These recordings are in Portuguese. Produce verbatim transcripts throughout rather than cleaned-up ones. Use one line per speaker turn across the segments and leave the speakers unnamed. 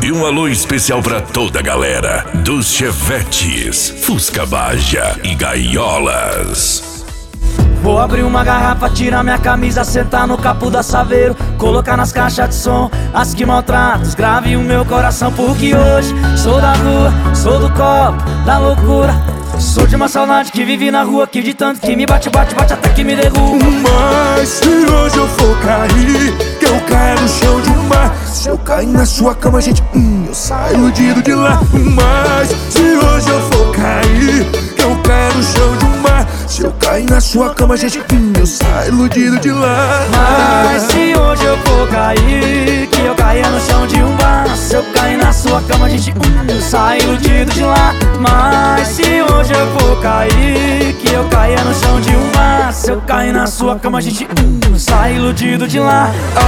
E um alô especial pra toda a galera dos Chevetes, Fusca Baja e Gaiolas.
Vou abrir uma garrafa, tirar minha camisa, sentar no capô da Saveiro, colocar nas caixas de som as que maltratam, os grave o meu coração. Porque hoje sou da rua, sou do copo, da loucura. Sou de uma saudade que vive na rua, que de tanto que me bate, bate, bate até que me derruba.
Mas se hoje eu for cair, que eu caia no chão de um mar. Se eu cair na sua cama, gente, hum, eu saio iludido de lá. Mas se hoje eu for cair, que eu caia no chão de um mar. Se eu cair na sua cama, gente, hum, eu saio iludido de lá.
Mas se hoje eu for cair, que eu caia no chão de um bar. Se eu cair na sua cama, gente, hum, eu saio iludido de lá. Mas se hoje eu for cair, que eu caia no chão de um bar. Se eu cair na sua cama, gente, hum, eu saio iludido de lá.
Ah,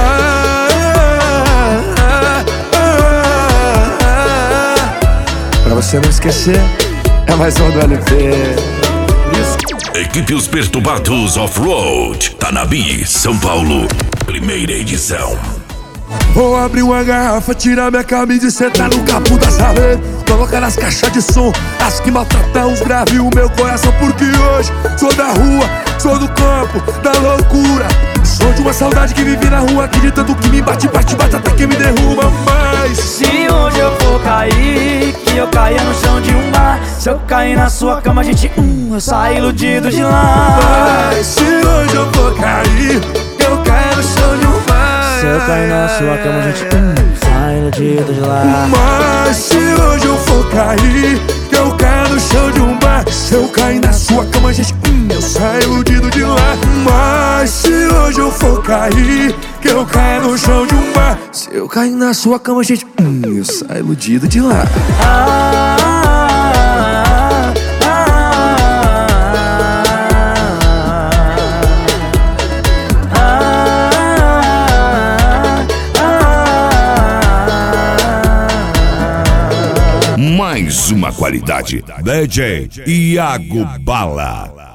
ah, ah, ah. Pra você não esquecer, é mais um do L P.
Equipe Os Perturbados Off-Road, Tanabi, São Paulo, primeira edição.
Vou abrir uma garrafa, tirar minha camisa e sentar no capô da Saveiro, colocar nas caixas de som as que maltratam os graves o meu coração. Porque hoje sou da rua, sou do campo, da loucura. Sou de uma saudade que vive na rua, que de tanto que me bate, bate, bate até que me derruba. Mas
se hoje eu for cair, que eu caia no chão de um bar. Se eu cair na sua cama, gente, hum, eu saio iludido de lá.
Mas se hoje eu for cair, que eu caia no chão de um bar.
Se eu cair na sua cama, gente, hum, saio iludido de lá.
Mas se hoje eu for cair, que eu caia no chão de um bar. Se eu cair na sua cama, gente, hum, eu saio iludido de lá. Mas se hoje eu for cair, que eu caia no chão de um bar. Se eu cair na sua cama, gente, hum, eu saio iludido de lá.
Ah, ah, ah,
Mais uma qualidade. D J Iago Bala.